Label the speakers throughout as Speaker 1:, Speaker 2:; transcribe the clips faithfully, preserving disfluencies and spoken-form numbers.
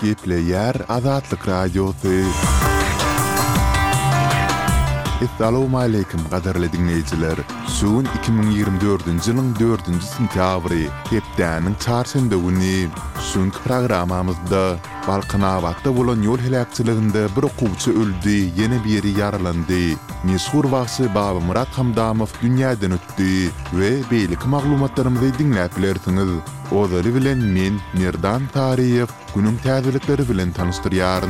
Speaker 1: Gepleyer Azatlyk Radiosu. Assalamu alaykum gaderli dinleyijiler. Şuun iki bin ýygrimi dördünji ýylyň dördünji sentýabry, hepdäniň çarşamba güni. Şuňky programamyzda Balkanabatda bolan ýol helakçylygynda bir okuwçy öldü, ýene biri ýaralandy. Meşhur wagty Baba Murat Hamdamow dünýäden ötdi we beýlik maglumatlarymyzy dinläp bilersiňiz. Ozary bilen men Merdan Tariýew günüň täzelikleri bilen tanışdyrýaryn.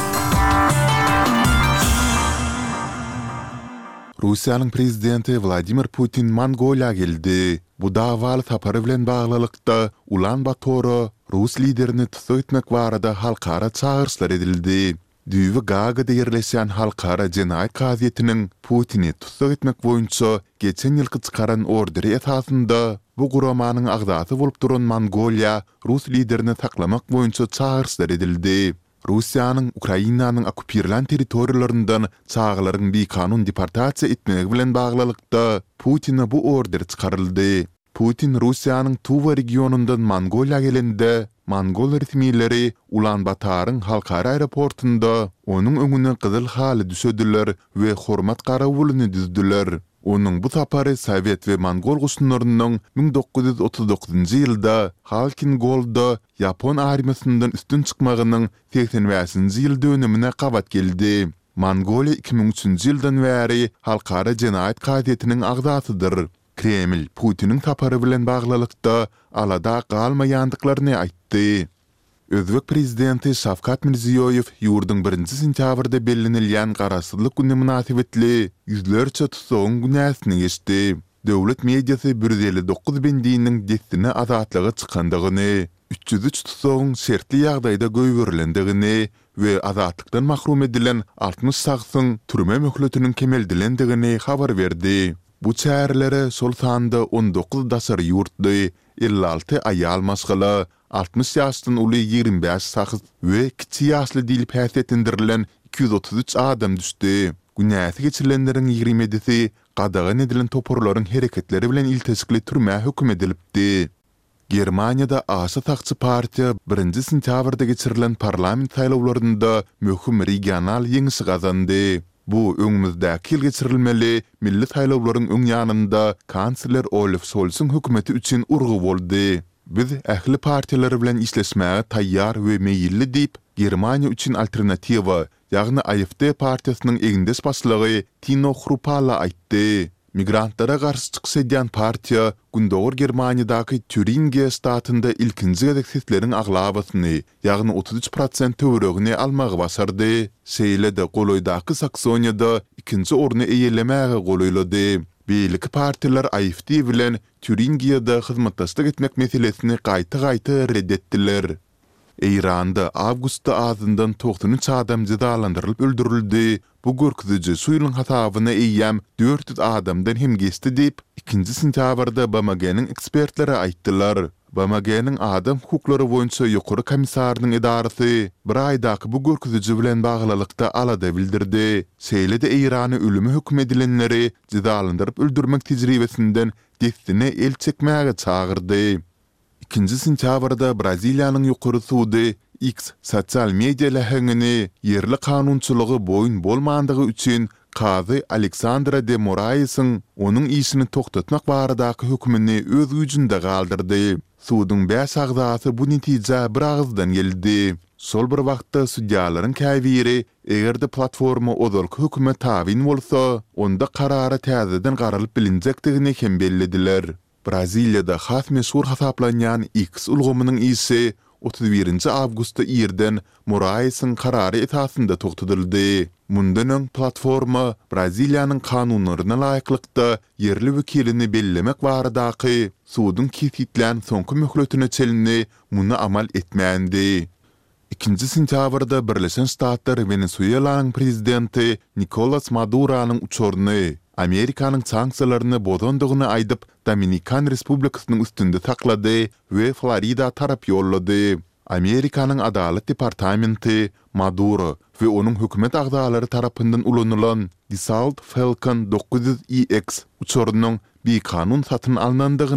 Speaker 1: Russiýanyň prezidenti Vladimir Putin Mongoliýa geldi. Bu dawaly tapary bilen baglylykda Ulan Bator Rus liderini tutuk etmek barada halkara çağırışlar edildi. Düýbi Gagada ýerleşen halkara jenaýat gazetiniň Putini tutuk etmek boýunça geçen ýylky çykaran orderi esasynda bu guramanyň agzasy bolup duran Mongoliýa Rus liderini saklamak boýunça çağırışlar edildi. Russiýanyň Ukrainanyň okupirlan territoriýalaryndan çağlaryň bir kanun deportasiýa etmegi bilen baglylykda Putin'e bu order çykaryldy. Putin Russiýanyň Tuva regionundan Mongoliýa gelende Mongol resmiýetleri Ulan Bataryň halkara aeroportunda onuň öňüne gyzyl haly düşediler we hormat garawylyny düzdüler. Onun bu sapary Sowet we Mongol gussunlarynyň bin dokuz ýüz otuz dokuzynjy ýylda Halkin Golda Yapon armiýasyndan üstün çykmagynyň seksen beşinji ýyl dönemine gabat geldi. Mongoliýa iki bin üçünji ýyldan bäri halkara jenaýat gazetiniň agzasydyr. Kreml Putiniň tapary bilen baglylykda alada galmaýandyklaryny aýtdy. Özbek prezidenti Şavkat Mirziýoýew ýurdun birinji sentýabrda bellenilýän garaşsyzlyk güni münasibetli ýüzlerçe tutsagyň günäsini geçdi. Döwlet mediýasy bir yüz elli dokuz bendiniň destine azatlygy çykandygyny, üç yüz üç tutsagyň şertli ýagdaýda göýberilendigini we azatlykdan mahrum edilen altmış sagsyň türme möhletiniň kemeldilendigini habar berdi. Bu çärlere sol sanda on dokuz dasar ýurtdy, elli alty aýal masgala, altmış ýaşdan uly ýigrimä beş sagys we kiçi ýaşly dilip häsiýetindirilen iki yüz otuz üç adam düşdi. Günäsi geçirilenleriň ýigrimä edisi gadagan edilen toporlaryň hereketleri bilen iltesikli türme hökm edilipdi. Germaniýada Aşa Takçy partiýa birinji sentýabrda geçirilen parlament saýlawlarynda möhüm regional ýeňişi gazandy. Bu öňümüzdäki ýyl geçirilmeli milli saýlawlaryň öň ýanynda kansler Olaf Scholz'un hökümeti üçin urgu boldy. Biz ähli partiýalar bilen işleşmäge taýýar we meýilli diýip Germaniýa üçin alternatiwa, ýagny A F D partiýasynyň egindes başlygy Tino Chrupalla aýtdy. Migrantlara garşy çykyş edýän partiýa Gündoğur Germaniýadaky Türingiya statynda ilkinji gezek sesleriň aglabasyny, ýagny otuz üç prosent töweregini almagy başardy. Şeýle-de Goloýdaky Saksoniýada ikinji orny eýelemäge golaýlady. Beýleki partiýalar A F D bilen Türingiýada hyzmatdaşlyk etmek meselesini gaýta-gaýta reddetdiler. Eýranda awgustda azyndan doksan üç adam jazalandyrylyp öldürildi. Bu görküzüji suýlyň hasabyna eýýäm dört yüz adamdan hem geçdi diýip ikinji sentýabrda Bamaganyň ekspertleri aýtdylar. Bamaganyň adam hukuklary boýunça ýokary komissarynyň edarasy bir aýdaky bu görküzüji bilen baglylykda alada bildirdi. Şeýle-de Eýrany ölüme hökm edilenleri jazalandyryp öldürmek tejribesinden destine el çekmäge çağırdy. İkinji sentýabrda Braziliýanyň ýokary sudy X sosial media lahaňyny yerli kanunçylygy boýun bolmandygy üçin Kazy Alexandra de Moraesyň onuň işini toktatmak baradaky hökmüni öz güýjünde galdyrdy. Sudyň beş agzasy bu netije bir agzdan geldi. Sol bir wagtda sudyalaryň käbiri egerde platforma ozalky höküme tabin bolsa, onda karara täzeden garalyp bilinjekdigini hem bellediler. Braziliýada has meşhur hasaplanýan X ulgamynyň isi otuz birinji awgustda ýerden Moraesyň karary esasynda toktatyldy. Mundan öň platforma Braziliýanyň kanunlaryna laýyklykda yerli wekilini bellemek baradaky sudyň kesitlen soňky möhletine çelini muny amal etmändi. İkinji sentýabrda Birleşen Ştatlar Venezuelanyň prezidenti Nicolas Maduro'nyň uçuryny Amerikanyň sanksiýalaryny bozandygyny aýdyp Dominikan Respublikasynyň üstünde saklady we Florida tarap ýollady. Amerikanyň Adalet Departamenti Maduro we onuň hökümet agzalary tarapyndan ulanylan Dassault Falcon dokuz yüz E X uçurynyň bir kanun satyn alınandygyny